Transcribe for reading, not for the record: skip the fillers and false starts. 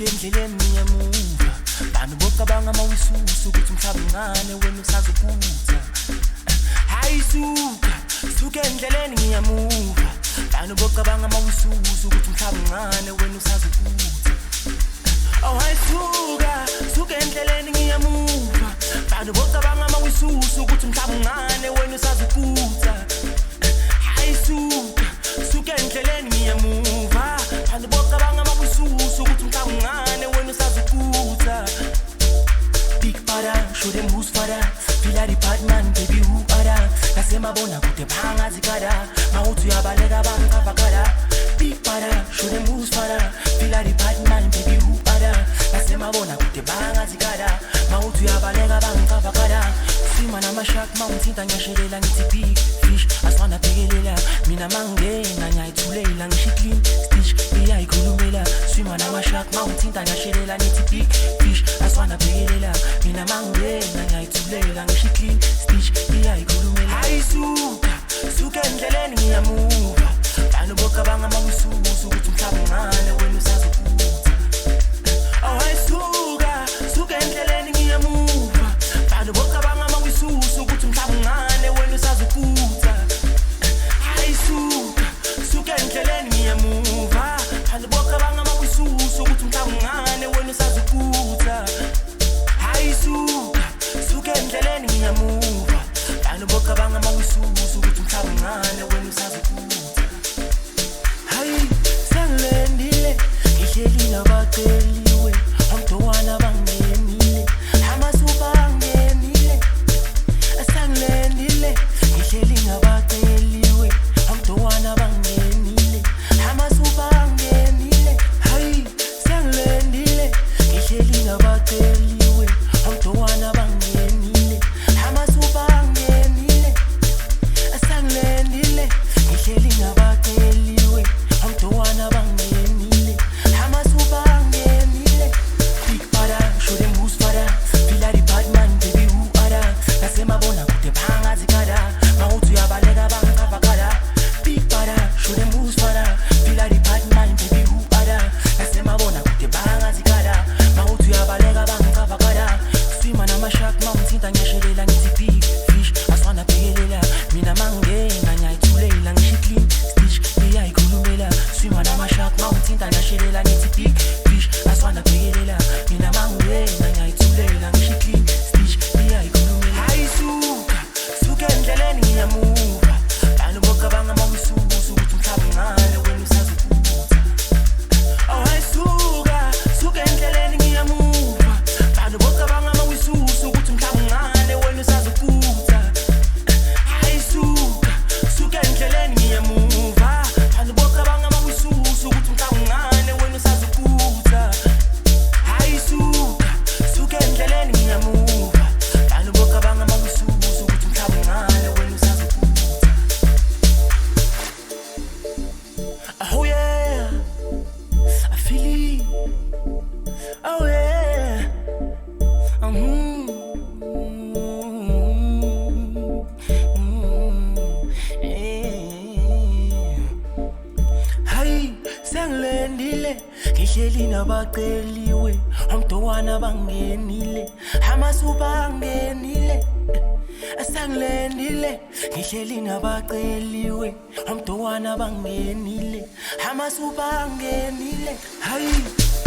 endleleni ngiyamuva bani bocabanga mawisusa ukuthi umhlaba uncane wena usazophuza hayi suka endleleni ngiyamuva bani bocabanga mawisusa ukuthi umhlaba uncane wena usazophuza oh hayi suka endleleni ngiyamuva bani bocabanga mawisusa ukuthi umhlaba uncane wena usazophuza hayi suka endleleni ngiyamuva bani bocabanga mawisusa ukuthi umhlaba uncane wena usazophuza big para show them who's father feel like the bad man baby who are nasemabona kude phangazi kada mawuthi uyabaleka bangavakala big para show them who's father feel like the bad man baby who are nasemabona kude phangazi kada mawuthi uyabaleka bangavakala sima namashark mawuthinta ngiyashelela ngithi big fish aswana bhekelela mina mangena ngiyayithulela ngisho clean stitch iyayikhulumela sima namashark mawuthinta ngiyashelela ngithi big fish aswana bhekelela mina mangena ngiyayithulela ngisho clean stitch iyayikhulumela hayi suka endleleni ngiyamuva bani bocabanga mawisusa ukuthi umhlaba uncane wena usazophuza oh hayi suka endleleni ngiyamuva bani bocabanga mawisusa ukuthi umhlaba uncane wena usazophuza hayi suka endleleni ngiyamuva bani bocabanga mawisusa ukuthi umhlaba uncane wena usazophuza hayi suka endleleni ngiyamuva bani bocabanga mawisusa ukuthi umhlaba uncane wena usazophuza hayi sengilendile ngihleli nabaceliwe umntwana bangenile amasupa angenile sengilendile ngihleli nabaceliwe umntwana bangenile amasupa angenile hayi sengilendile ngihleli nabaceliwe umntwana bangenile amasupa angenile sengilendile ngihleli nabaceliwe umntwana bangenile amasupa angenile big para show them who's father feel like the bad man baby who are nasemabona kude phangazi kada mawuthi uyabaleka bangavakala big para show them who's father feel like the bad man baby who are nasemabona kude phangazi kada mawuthi uyabaleka bangavakala swima namashark mawuthinta ngiyashelela ngithi big fish aswana bhekelela mina mangena ngiyayithulela ngisho clean stitch iyayikhulumela swima namashark mawuthinta ngiyashelela ngithi big fish aswana bhekelela mina mangena ngiyayithulela ngisho clean stitch iyayikhulumela hayi suka endleleni ngiyamuva bani bocabanga mawisusa ukuthi umhlaba uncane wena usazophuza oh hayi suka endleleni ngiyamuva bani bocabanga mawisusa ukuthi umhlaba uncane wena usazophuza hayi suka endleleni ngiyamuva bani bocabanga mawisusa ukuthi umhlaba uncane wena usazophuza hayi suka endleleni ngiyamuva bani bocabanga mawisusa ukuthi umhlaba uncane wena usazophuza oh yeah I feel it oh yeah hayi sengilendile ngihleli nabaceliwe umntwana bangenile amasupa angenile sengilendile ngihleli nabaceliwe umntwana bangenile amasupa angenile hayi